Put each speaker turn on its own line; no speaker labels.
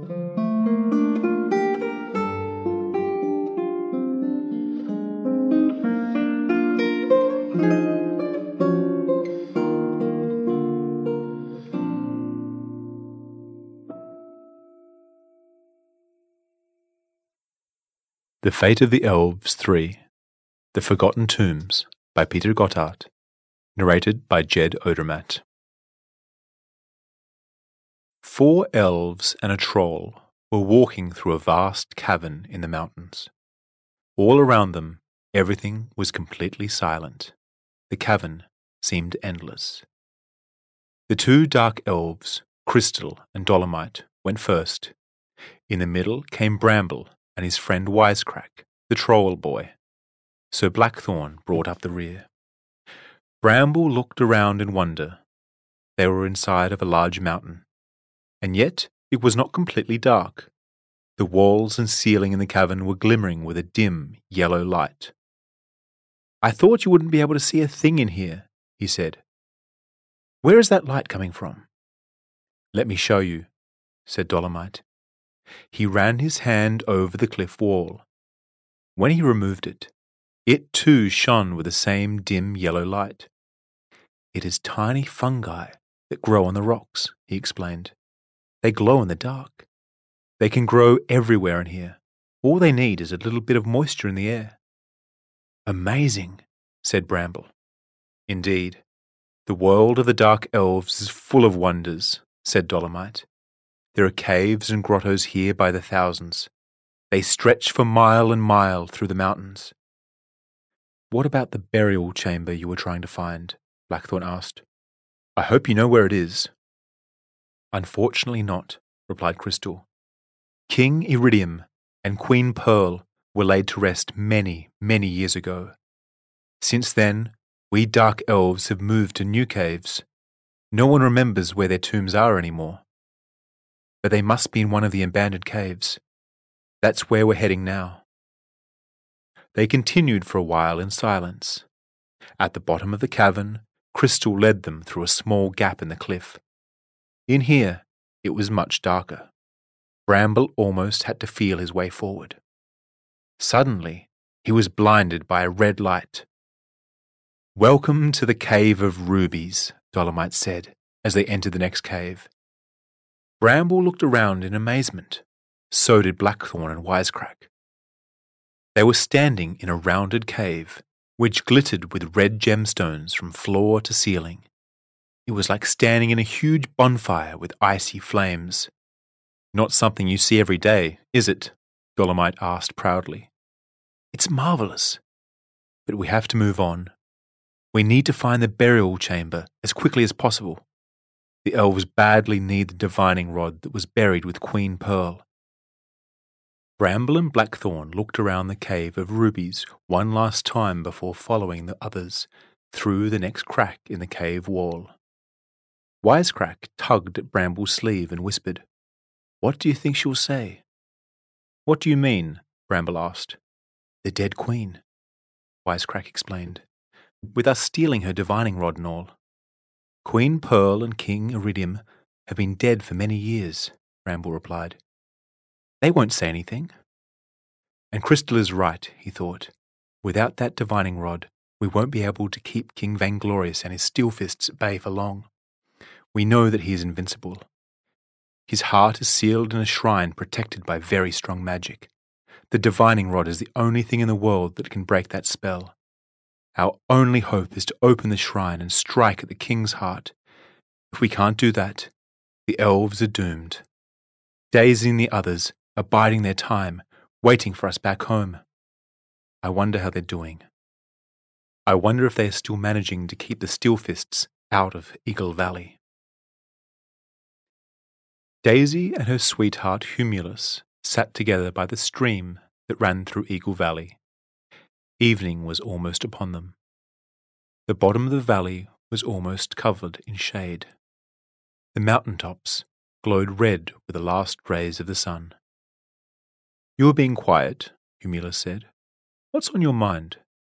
The Fate of the Elves 3 The Forgotten Tombs by Peter Gotthardt. Narrated by Jed Odermatt. 4 elves and a troll were walking through a vast cavern in the mountains. All around them, everything was completely silent. The cavern seemed endless. The 2 dark elves, Crystal and Dolomite, went first. In the middle came Bramble and his friend Wisecrack, the troll boy. So Blackthorn brought up the rear. Bramble looked around in wonder. They were inside of a large mountain, and yet it was not completely dark. The walls and ceiling in the cavern were glimmering with a dim yellow light. "I thought you wouldn't be able to see a thing in here," he said. "Where is that light coming from?" "Let me show you," said Dolomite. He ran his hand over the cliff wall. When he removed it, it too shone with the same dim yellow light. "It is tiny fungi that grow on the rocks," he explained. "They glow in the dark. They can grow everywhere in here. All they need is a little bit of moisture in the air." "Amazing," said Bramble. "Indeed, the world of the dark elves is full of wonders," said Dolomite. "There are caves and grottos here by the thousands. They stretch for mile and mile through the mountains." "What about the burial chamber you were trying to find?" Blackthorn asked. "I hope you know where it is." "Unfortunately not," replied Crystal. "King Iridium and Queen Pearl were laid to rest many, many years ago. Since then, we dark elves have moved to new caves. No one remembers where their tombs are anymore. But they must be in one of the abandoned caves. That's where we're heading now." They continued for a while in silence. At the bottom of the cavern, Crystal led them through a small gap in the cliff. In here, it was much darker. Bramble almost had to feel his way forward. Suddenly, he was blinded by a red light. "Welcome to the Cave of Rubies," Dolomite said as they entered the next cave. Bramble looked around in amazement. So did Blackthorn and Wisecrack. They were standing in a rounded cave, which glittered with red gemstones from floor to ceiling. It was like standing in a huge bonfire with icy flames. "Not something you see every day, is it?" Dolomite asked proudly. "It's marvelous. But we have to move on. We need to find the burial chamber as quickly as possible. The elves badly need the divining rod that was buried with Queen Pearl." Bramble and Blackthorn looked around the Cave of Rubies one last time before following the others through the next crack in the cave wall. Wisecrack tugged at Bramble's sleeve and whispered, "What do you think she'll say?" "What do you mean?" Bramble asked. "The dead queen," Wisecrack explained, "with us stealing her divining rod and all." "Queen Pearl and King Iridium have been dead for many years," Bramble replied. "They won't say anything." And Crystal is right, he thought. Without that divining rod, we won't be able to keep King Vainglorious and his steel fists at bay for long. We know that he is invincible. His heart is sealed in a shrine protected by very strong magic. The divining rod is the only thing in the world that can break that spell. Our only hope is to open the shrine and strike at the king's heart. If we can't do that, the elves are doomed. Daisy and the others are biding their time, waiting for us back home. I wonder how they're doing. I wonder if they are still managing to keep the Steelfists out of Eagle Valley." Daisy and her sweetheart Humulus sat together by the stream that ran through Eagle Valley. Evening was almost upon them. The bottom of the valley was almost covered in shade. The mountain tops glowed red with the last rays of the sun. "You are being quiet," Humulus said. "What's on your mind?"